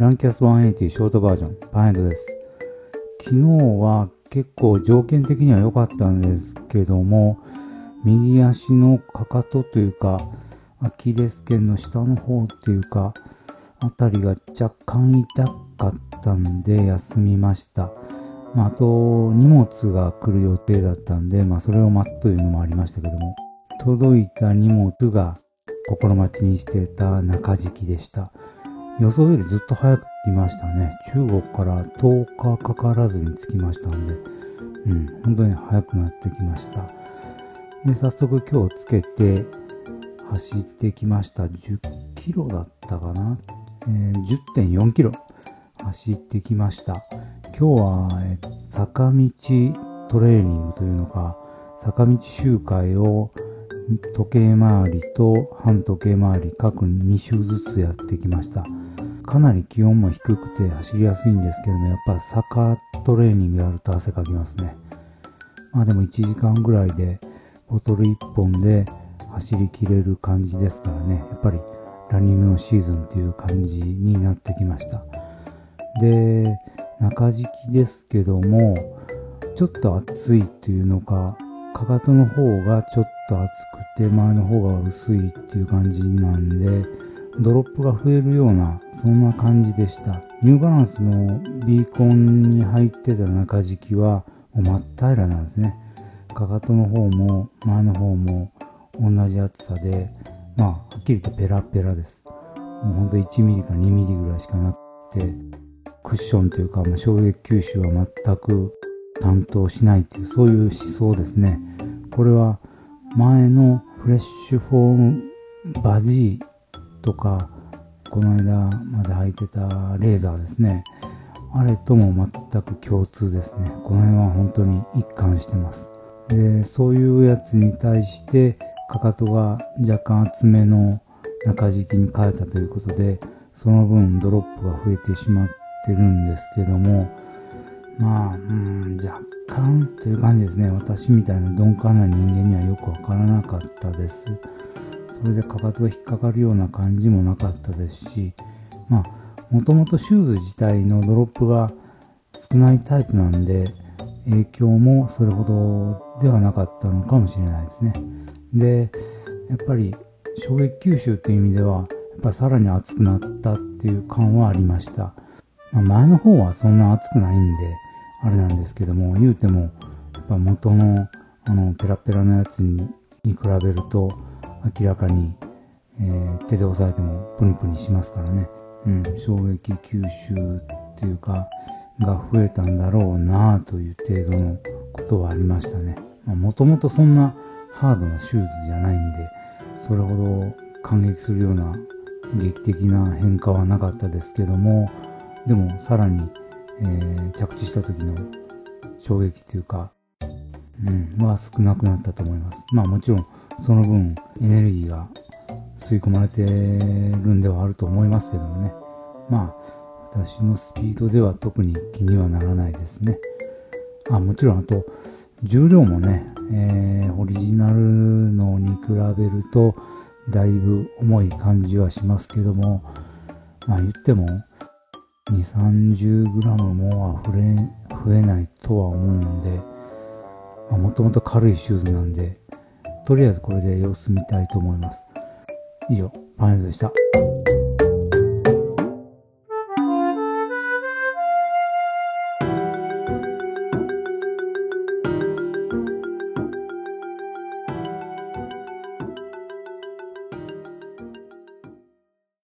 ランキャス180ショートバージョンパンヘッドです。昨日は結構条件的には良かったんですけども、右足のかかとというかアキレス腱の下の方っていうかあたりが若干痛かったんで休みました。あと荷物が来る予定だったんで、それを待つというのもありましたけども、届いた荷物が心待ちにしてた中敷きでした。予想よりずっと早く来ましたね。中国から10日かからずに着きましたんで、本当に早くなってきました。で、早速今日つけて走ってきました。10キロだったかな、10.4 キロ走ってきました。今日は坂道トレーニングというのか、坂道周回を時計回りと半時計回り各2周ずつやってきました。かなり気温も低くて走りやすいんですけども、やっぱ坂トレーニングやると汗かきますね。でも1時間ぐらいでボトル1本で走りきれる感じですからね。やっぱりランニングのシーズンっていう感じになってきました。で、中敷きですけども、ちょっと暑いっていうのか、かかとの方がちょっと厚くて前の方が薄いっていう感じなんで、ドロップが増えるようなそんな感じでした。ニューバランスのビーコンに入ってた中敷きはもう真っ平らなんですね。かかとの方も前の方も同じ厚さで、はっきり言ってペラペラです。もうほんと1ミリか2ミリぐらいしかなくて、クッションというか衝撃吸収は全く担当しないという、そういう思想ですね。これは前のフレッシュフォームバジーとか、この間まで履いてたレーザーですね。あれとも全く共通ですね。この辺は本当に一貫してます。で、そういうやつに対してかかとが若干厚めの中敷きに変えたということで、その分ドロップが増えてしまってるんですけども、若干という感じですね。私みたいな鈍感な人間にはよくわからなかったです。それでかかとが引っかかるような感じもなかったですし、もともとシューズ自体のドロップが少ないタイプなんで、影響もそれほどではなかったのかもしれないですね。で、やっぱり衝撃吸収という意味では、やっぱさらに熱くなったっていう感はありました。前の方はそんな熱くないんで、あれなんですけども、言うても、やっぱ元のペラペラのやつに比べると、明らかに、手で押さえてもプニプニしますからね。衝撃吸収っていうかが増えたんだろうなという程度のことはありましたね。もともとそんなハードなシューズじゃないんで、それほど感激するような劇的な変化はなかったですけども、でもさらに、着地した時の衝撃っていうか、は少なくなったと思います。もちろんその分エネルギーが吸い込まれてるんではあると思いますけどもね。私のスピードでは特に気にはならないですね。もちろんあと重量もね、オリジナルのに比べるとだいぶ重い感じはしますけども、言っても2、30グラムもは増えないとは思うんで、もともと軽いシューズなんで、とりあえずこれで様子見たいと思います。以上、パンヘッドでした。